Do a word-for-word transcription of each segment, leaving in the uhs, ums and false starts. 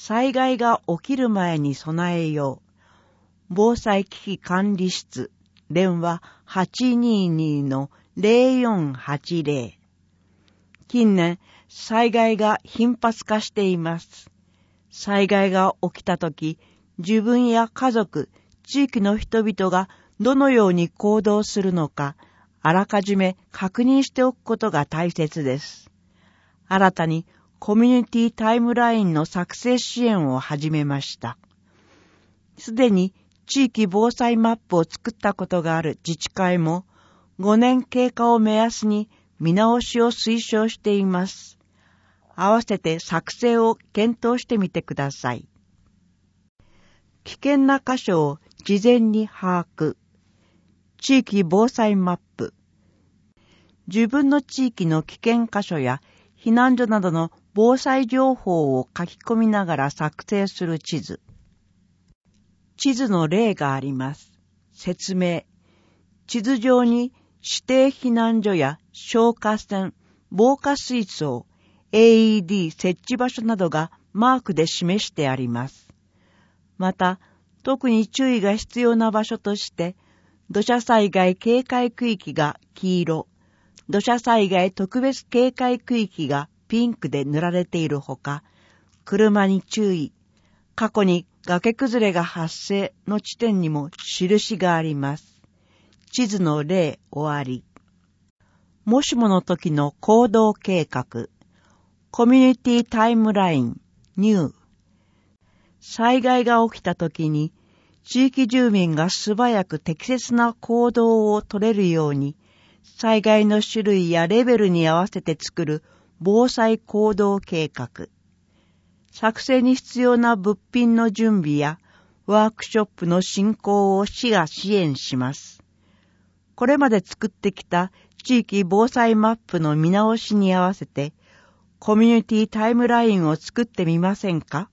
災害が起きる前に備えよう。防災危機管理室、電話 はちにーにーのゼロよんはちゼロ。近年、災害が頻発化しています。災害が起きたとき、自分や家族、地域の人々がどのように行動するのか、あらかじめ確認しておくことが大切です。新たにコミュニティタイムラインの作成支援を始めました。すでに地域防災マップを作ったことがある自治会もごねん経過を目安に見直しを推奨しています。合わせて作成を検討してみてください。危険な箇所を事前に把握。地域防災マップ。自分の地域の危険箇所や避難所などの防災情報を書き込みながら作成する地図。地図の例があります。説明。地図上に指定避難所や消火栓、防火水槽、エーイーディー 設置場所などがマークで示してあります。また、特に注意が必要な場所として、土砂災害警戒区域が黄色、土砂災害特別警戒区域がピンクで塗られているほか、車に注意、過去に崖崩れが発生の地点にも印があります。地図の例終わり。もしもの時の行動計画。コミュニティタイムライン、ニュー。災害が起きた時に、地域住民が素早く適切な行動を取れるように、災害の種類やレベルに合わせて作る防災行動計画。作成に必要な物品の準備やワークショップの進行を市が支援します。これまで作ってきた地域防災マップの見直しに合わせてコミュニティタイムラインを作ってみませんか？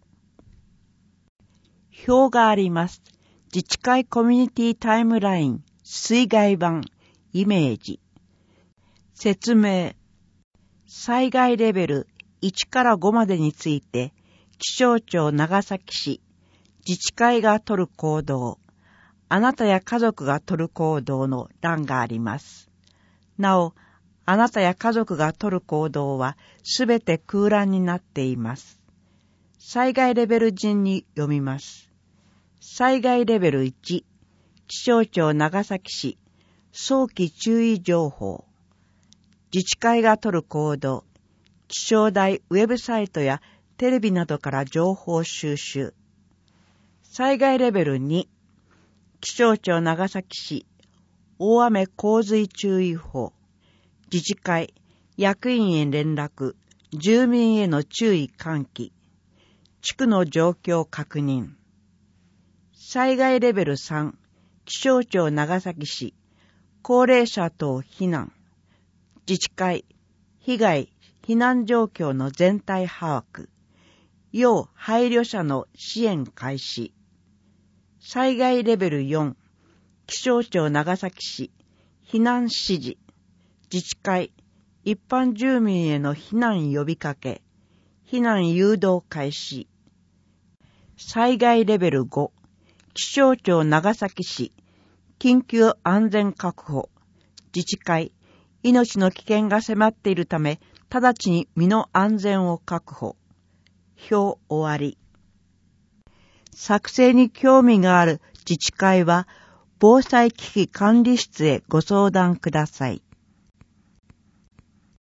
表があります。自治会コミュニティタイムライン、水害版、イメージ。説明。災害レベルいちからごまでについて、気象庁長崎市、自治会が取る行動、あなたや家族が取る行動の欄があります。なお、あなたや家族が取る行動はすべて空欄になっています。災害レベル順に読みます。災害レベルいち、気象庁長崎市、早期注意情報。自治会が取る行動、気象台ウェブサイトやテレビなどから情報収集。災害レベルに、気象庁長崎市、大雨洪水注意報。自治会、役員へ連絡、住民への注意喚起。地区の状況確認。災害レベルさん、気象庁長崎市、高齢者等避難。自治会、被害、避難状況の全体把握。要配慮者の支援開始。災害レベルよん、気象庁長崎市、避難指示。自治会、一般住民への避難呼びかけ。避難誘導開始。災害レベルご、気象庁長崎市、緊急安全確保。自治会、命の危険が迫っているため、直ちに身の安全を確保。表終わり。作成に興味がある自治会は、防災危機管理室へご相談ください。